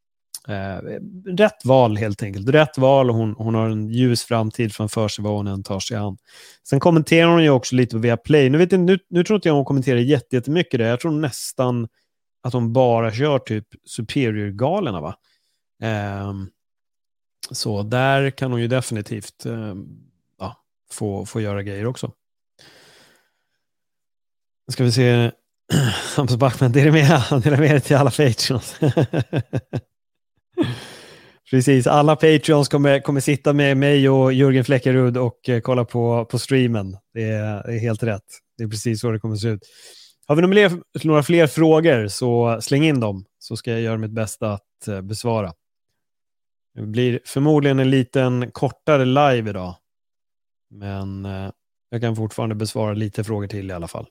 rätt val helt enkelt. Rätt val och hon har en ljus framtid framför sig vad hon än tar sig an. Sen kommenterar hon ju också lite på Viaplay. Nu tror inte jag hon kommenterar jättemycket det. Jag tror nästan att hon bara kör typ Superior-galerna, va? Så där kan hon ju definitivt få göra grejer också. Ska vi se Hampus Backman, det är med till alla Patreons. Precis, alla Patreons kommer sitta med mig och Jörgen Fläckerud och kolla på streamen. Det är helt rätt. Det är precis så det kommer se ut. Har vi några fler frågor så släng in dem så ska jag göra mitt bästa att besvara. Det blir förmodligen en liten kortare live idag. Men jag kan fortfarande besvara lite frågor till i alla fall.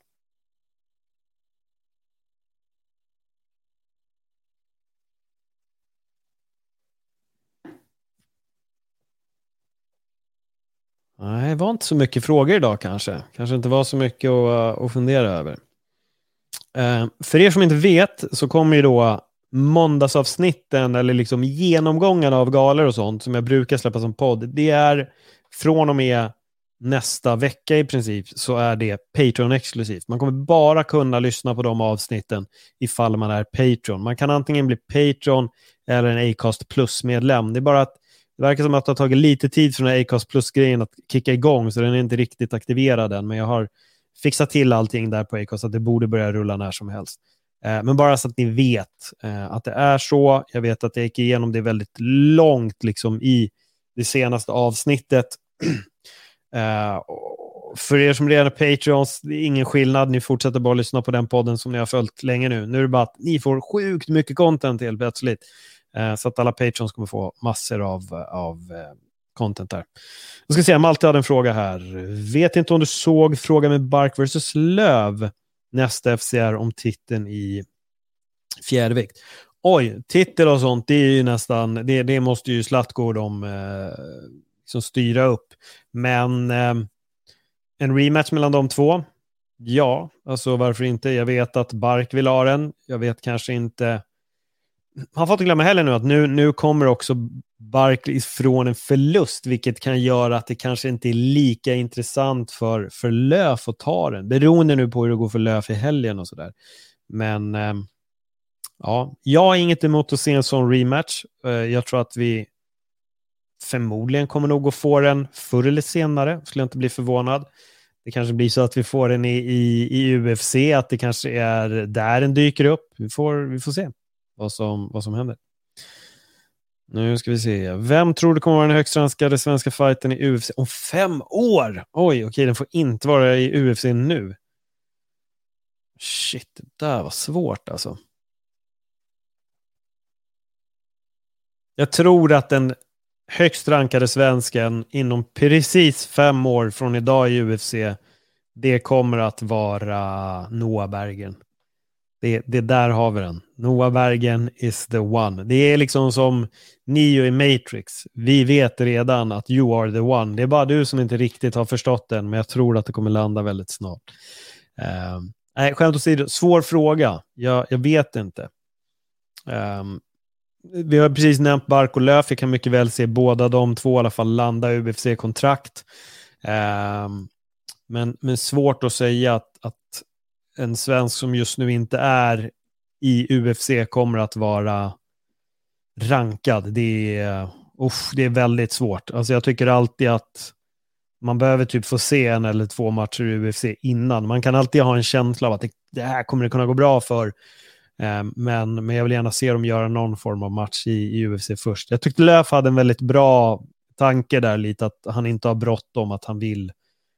Nej, det var inte så mycket frågor idag kanske. Kanske inte var så mycket att fundera över. För er som inte vet så kommer ju då måndagsavsnitten eller liksom genomgångarna av galor och sånt som jag brukar släppa som podd. Det är från och med nästa vecka i princip så är det Patreon-exklusivt. Man kommer bara kunna lyssna på de avsnitten ifall man är Patreon. Man kan antingen bli Patreon eller en Acast Plus-medlem. Det är bara att det verkar som att det har tagit lite tid för den här Acast Plus-grejen att kicka igång så den är inte riktigt aktiverad än. Men jag har fixat till allting där på Acast så att det borde börja rulla när som helst. Men bara så att ni vet att det är så. Jag vet att jag gick igenom det väldigt långt liksom i det senaste avsnittet. För er som redan är Patreons, det är ingen skillnad. Ni fortsätter bara lyssna på den podden som ni har följt länge nu. Nu är det bara att ni får sjukt mycket content helt plötsligt. Så att alla Patreons kommer få massor av content där. Jag ska säga, Malte hade en fråga här. Vet inte om du såg frågan med Bark vs. Löv nästa FCR om titeln i fjärrvikt. Oj, titel och sånt, det är ju nästan, det måste ju Zlatko som styra upp. Men en rematch mellan de två, ja, alltså varför inte? Jag vet att Bark vill ha den. Jag vet kanske inte. Han får inte glömma heller nu att nu kommer också Bark ifrån en förlust, vilket kan göra att det kanske inte är lika intressant för Löf att ta den. Beroende nu på hur det går för Löf i helgen och sådär. Men ja, jag har inget emot att se en sån rematch. Jag tror att vi förmodligen kommer nog att få den förr eller senare. Skulle jag inte bli förvånad. Det kanske blir så att vi får den i UFC, att det kanske är där den dyker upp. Vi får se vad som händer. Nu ska vi se. Vem tror du kommer vara den högst ranskade svenska fighten i UFC om 5 år? Oj, okej, den får inte vara i UFC nu. Shit, det där var svårt alltså. Jag tror att den högst rankade svensken inom precis 5 år från idag i UFC, det kommer att vara Noah Bergen. Det där har vi den. Noah Bergen is the one. Det är liksom som Neo i Matrix. Vi vet redan att you are the one. Det är bara du som inte riktigt har förstått den, men jag tror att det kommer landa väldigt snart. Skämt åsido, svår fråga. Jag vet inte. Vi har precis nämnt Bark och Löf. Jag kan mycket väl se båda de två i alla fall landa i UFC-kontrakt. Men svårt att säga att en svensk som just nu inte är i UFC kommer att vara rankad. Det är väldigt svårt. Alltså jag tycker alltid att man behöver typ få se 1 eller 2 matcher i UFC innan. Man kan alltid ha en känsla av att det här kommer det kunna gå bra för Men jag vill gärna se dem göra någon form av match i UFC först. Jag tyckte Löf hade en väldigt bra tanke där lite, att han inte har bråttom, att han vill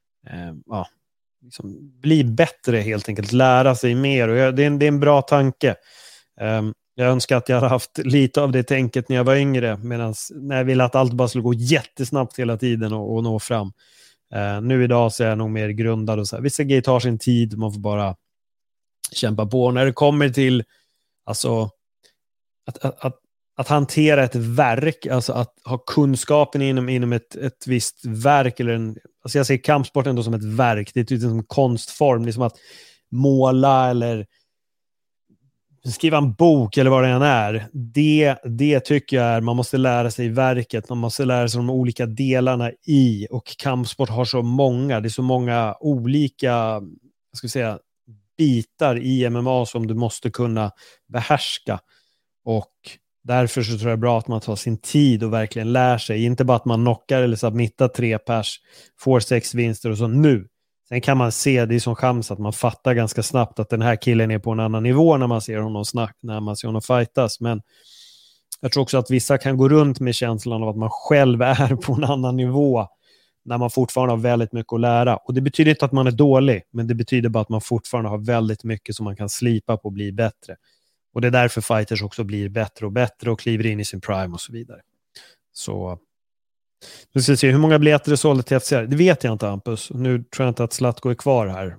liksom bli bättre helt enkelt, lära sig mer, och det är en bra tanke. Jag önskar att jag hade haft lite av det tänket när jag var yngre, medan när jag ville att allt bara skulle gå jättesnabbt hela tiden och nå fram. Nu idag så är jag nog mer grundad och så här, vissa grejer tar sin tid, man får bara kämpa på. När det kommer till alltså att hantera ett verk, alltså att ha kunskapen inom ett visst verk, eller alltså jag ser kampsport ändå som ett verk, det är typ en konstform, det är som att måla eller skriva en bok eller vad det än är. Det tycker jag är, man måste lära sig verket, man måste lära sig de olika delarna i, och kampsport har så många, det är så många olika, jag ska säga, bitar i MMA som du måste kunna behärska, och därför så tror jag det är bra att man tar sin tid och verkligen lär sig, inte bara att man knockar eller submittar 3 pers, får 6 vinster och så nu. Sen kan man se, det är som chans att man fattar ganska snabbt att den här killen är på en annan nivå när man ser honom när man ser honom fightas, men jag tror också att vissa kan gå runt med känslan av att man själv är på en annan nivå när man fortfarande har väldigt mycket att lära. Och det betyder inte att man är dålig, men det betyder bara att man fortfarande har väldigt mycket som man kan slipa på och bli bättre. Och det är därför fighters också blir bättre och bättre och kliver in i sin prime och så vidare. Så nu ska vi se, hur många biljetter det sålde till FCR? Det vet jag inte, Hampus. Nu tror jag inte att Zlatko är kvar här.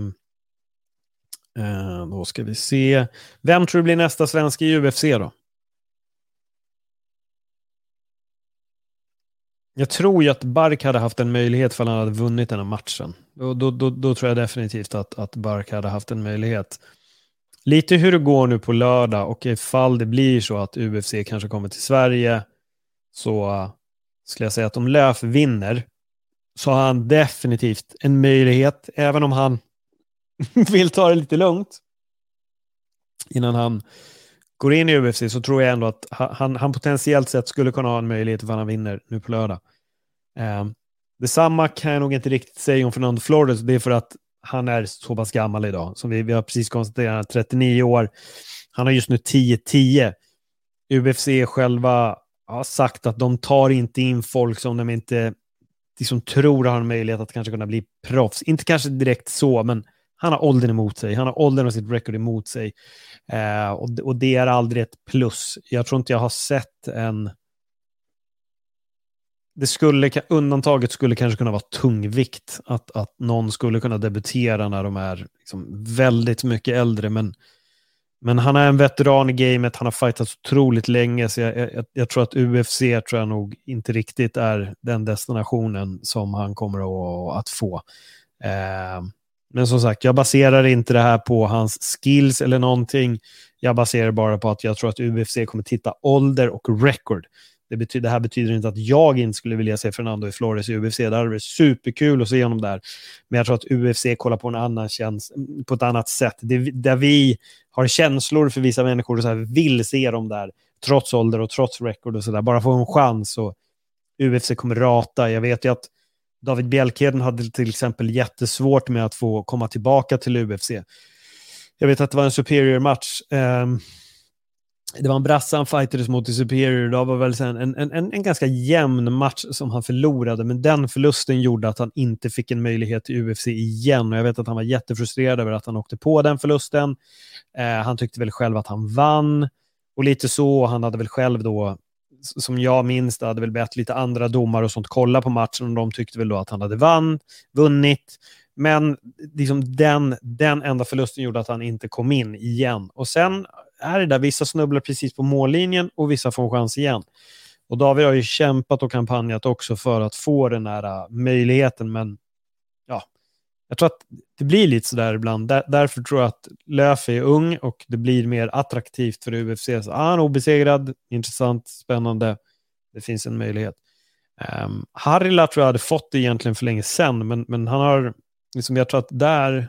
Då ska vi se. Vem tror du blir nästa svensk i UFC då? Jag tror ju att Bark hade haft en möjlighet för han hade vunnit den här matchen. Då tror jag definitivt att Bark hade haft en möjlighet. Lite hur det går nu på lördag, och ifall det blir så att UFC kanske kommer till Sverige, så skulle jag säga att om Löf vinner så har han definitivt en möjlighet, även om han vill ta det lite lugnt innan han går in i UFC, så tror jag ändå att han potentiellt sett skulle kunna ha en möjlighet för han vinner nu på lördag. Detsamma kan jag nog inte riktigt säga om Fernando Flores. Det är för att han är så pass gammal idag. Som vi har precis konstaterat, 39 år. Han har just nu 10-10. UFC själva har sagt att de tar inte in folk som de inte liksom tror har en möjlighet att kanske kunna bli proffs. Inte kanske direkt så, men han har åldern emot sig. Han har åldern och sitt record emot sig. Och det är aldrig ett plus. Jag tror inte jag har sett en... Undantaget skulle kanske kunna vara tungvikt. Att någon skulle kunna debutera när de är liksom väldigt mycket äldre. Men han är en veteran i gamet. Han har fightat otroligt länge. Så jag tror att UFC tror jag nog inte riktigt är den destinationen som han kommer att få. Men som sagt, jag baserar inte det här på hans skills eller någonting. Jag baserar bara på att jag tror att UFC kommer titta ålder och record. Det här betyder inte att jag inte skulle vilja se Fernando i Flores i UFC. Det hade varit superkul att se honom där. Men jag tror att UFC kollar på en annan på ett annat sätt. Där vi har känslor för vissa människor och så här vill se dem där. Trots ålder och trots record och sådär. Bara få en chans, och UFC kommer rata. Jag vet ju att David Bjelkheden hade till exempel jättesvårt med att få komma tillbaka till UFC. Jag vet att det var en superior match. Det var en brassan fighters mot superior. Det var väl en ganska jämn match som han förlorade. Men den förlusten gjorde att han inte fick en möjlighet till UFC igen. Och jag vet att han var jättefrustrerad över att han åkte på den förlusten. Han tyckte väl själv att han vann. Och lite så, han hade väl själv då, som jag minns, det hade väl bett lite andra domar och sånt kolla på matchen, och de tyckte väl då att han hade vunnit. Men liksom den enda förlusten gjorde att han inte kom in igen. Och sen är det där, vissa snubblar precis på mållinjen och vissa får en chans igen. Och David har ju kämpat och kampanjat också för att få den här möjligheten, men ja, jag tror att det blir lite sådär ibland. Därför tror jag att Löf är ung och det blir mer attraktivt för UFC. Så han är obesegrad, intressant, spännande. Det finns en möjlighet. Harila tror jag hade fått det egentligen för länge sedan, men han har liksom, jag tror att där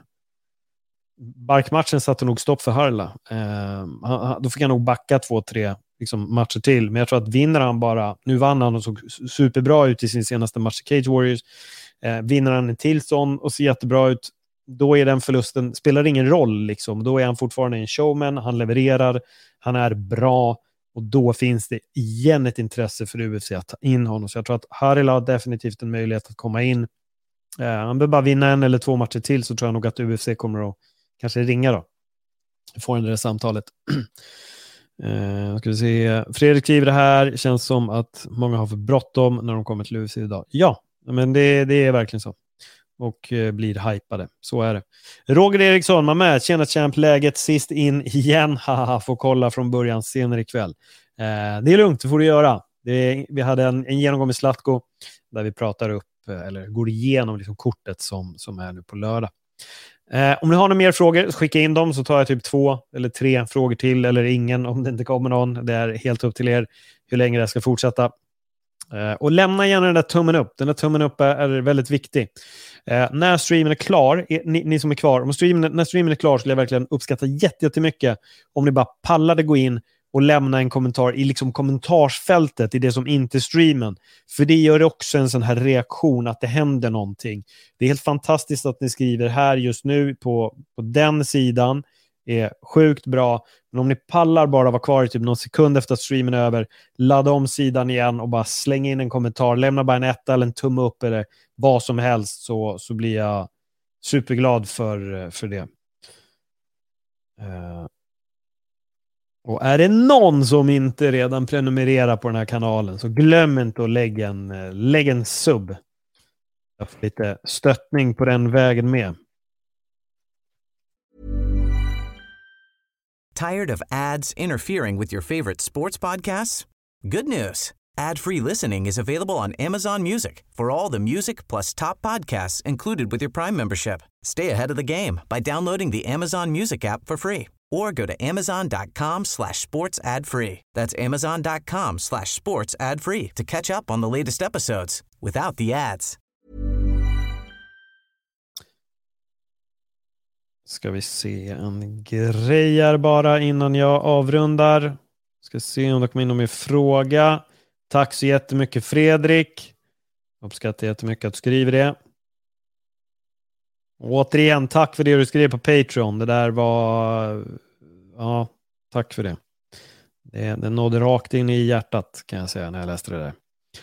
Barkmatchen satte nog stopp för Harila. Då fick han nog backa 2-3 liksom matcher till. Men jag tror att vinner han bara, nu vann han och såg superbra ut i sin senaste match i Cage Warriors. Vinner han en till sån och ser jättebra ut, då är den förlusten, spelar ingen roll liksom. Då är han fortfarande en showman, han levererar, han är bra, och då finns det igen ett intresse för UFC att ta in honom. Så jag tror att Haril har definitivt en möjlighet att komma in. Han behöver bara vinna 1 eller 2 matcher till, så tror jag nog att UFC kommer att kanske ringa då. Får det där samtalet. Ska vi se. Fredrik skriver det här. Känns som att många har för bråttom när de kommer till UFC idag. Ja, men det är verkligen så. Och blir hypade. Så är det. Roger Eriksson, man med. Tjena champ-läget. Sist in igen. Haha, får kolla från början senare ikväll. Det är lugnt, det får du göra. Vi hade en genomgång med Zlatko där vi pratar upp, eller går igenom liksom kortet som är nu på lördag. Om ni har några mer frågor, skicka in dem, så tar jag typ 2 eller 3 frågor till, eller ingen om det inte kommer någon. Det är helt upp till er hur länge det ska fortsätta. Och lämna gärna den där tummen upp. Den där tummen upp är väldigt viktig. När streamen är klar, ni som är kvar, när streamen är klar skulle jag verkligen uppskatta jättemycket om ni bara pallade gå in och lämna en kommentar i liksom kommentarsfältet i det som inte är streamen. För det gör också en sån här reaktion att det händer någonting. Det är helt fantastiskt att ni skriver här just nu på den sidan. Är sjukt bra. Men om ni pallar bara vara kvar i typ någon sekund efter att streamen är över, ladda om sidan igen och bara slänga in en kommentar. Lämna bara en 1 eller en tumme upp eller vad som helst, så blir jag superglad för det. Och är det någon som inte redan prenumererar på den här kanalen, så glöm inte att lägga en sub. Jag får lite stöttning på den vägen med. Tired of ads interfering with your favorite sports podcasts? Good news. Ad-free listening is available on Amazon Music for all the music plus top podcasts included with your Prime membership. Stay ahead of the game by downloading the Amazon Music app for free or go to amazon.com/sports ad free. That's amazon.com/sports ad free to catch up on the latest episodes without the ads. Ska vi se en grej här bara innan jag avrundar. Ska se om det kommer in någon fråga. Tack så jättemycket Fredrik. Uppskattar jättemycket att du skriver det. Och återigen, tack för det du skrev på Patreon. Det där var... Ja, tack för det. Det nådde rakt in i hjärtat kan jag säga när jag läste det där.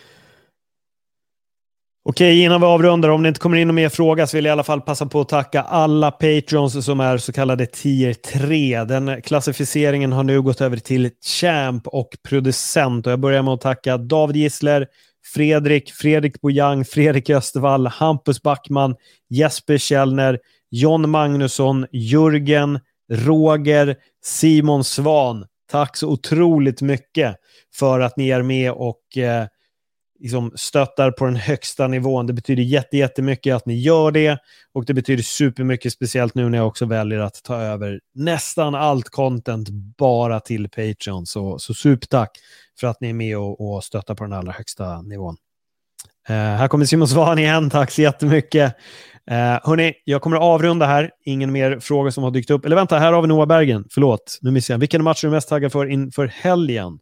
Okej, innan vi avrundar, om det inte kommer in någon mer fråga så vill jag i alla fall passa på att tacka alla Patrons som är så kallade tier 3. Den klassificeringen har nu gått över till champ och producent. Och jag börjar med att tacka David Gissler, Fredrik Bojang, Fredrik Östervall, Hampus Backman, Jesper Källner, John Magnusson, Jörgen, Roger, Simon Svan. Tack så otroligt mycket för att ni är med och liksom stöttar på den högsta nivån. Det betyder jättemycket att ni gör det, och det betyder supermycket, speciellt nu när jag också väljer att ta över nästan allt content bara till Patreon. Så supertack för att ni är med och stöttar på den allra högsta nivån. Här kommer Simon Svan igen, tack så jättemycket. Hörrni, jag kommer att avrunda här. Ingen mer frågor som har dykt upp. Eller vänta, här har vi Noah Bergen. Förlåt, nu missar jag. Vilken match är du mest taggad för inför helgen?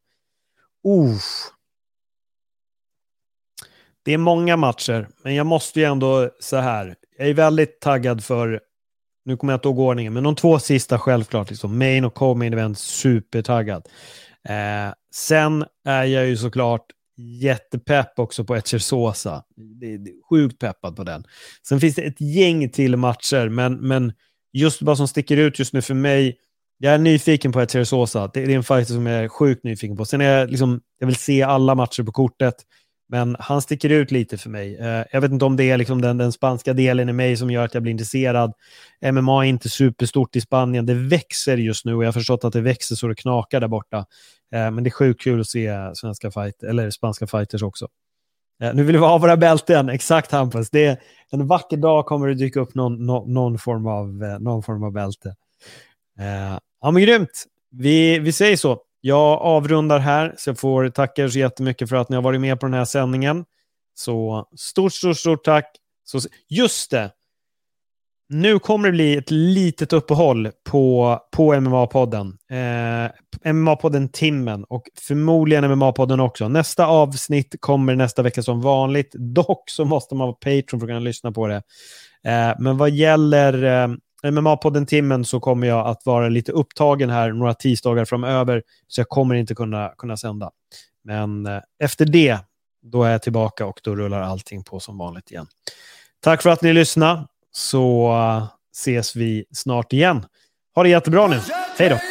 Det är många matcher, men jag måste ju ändå så här. Jag är väldigt taggad för, nu kommer jag inte ihåg ordningen, men de 2 sista självklart, liksom main och co-main event, supertaggad. Sen är jag ju såklart jättepepp också på Etcher Sosa. Det är sjukt peppad på den. Sen finns det ett gäng till matcher, men just vad som sticker ut just nu för mig, jag är nyfiken på Etcher Sosa. Det är en fighter som jag är sjukt nyfiken på. Sen är jag liksom, jag vill se alla matcher på kortet. Men han sticker ut lite för mig. Jag vet inte om det är liksom den spanska delen i mig som gör att jag blir intresserad. MMA är inte superstort i Spanien. Det växer just nu och jag har förstått att det växer så det knakar där borta. Men det är sjukt kul att se svenska eller spanska fighters också. Nu vill vi ha våra bälten. Exakt, Hampus. Det är en vacker dag kommer det dyka upp någon form av bälte. Ja, men grymt. Vi säger så. Jag avrundar här, så jag får tacka er så jättemycket för att ni har varit med på den här sändningen. Så stort tack. Så, just det. Nu kommer det bli ett litet uppehåll på MMA-podden. MMA-podden Timmen och förmodligen MMA-podden också. Nästa avsnitt kommer nästa vecka som vanligt. Dock så måste man vara Patreon för att kunna lyssna på det. Men vad gäller MMA-podden-timmen så kommer jag att vara lite upptagen här några tisdagar framöver, så jag kommer inte kunna sända. Men efter det, då är jag tillbaka och då rullar allting på som vanligt igen. Tack för att ni lyssnade, så ses vi snart igen. Ha det jättebra nu. Hej då!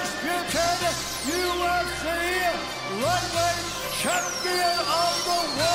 Champion of the world!